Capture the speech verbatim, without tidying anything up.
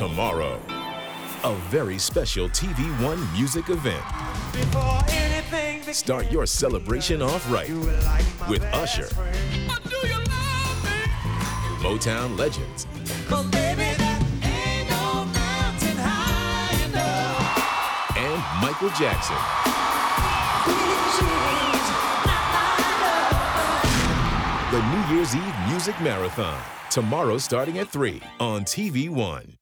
tomorrow. A very special T V One music event. Start your celebration off right with Usher, Motown legends, and Michael Jackson. The New Year's Eve Music Marathon, tomorrow starting at three on T V One.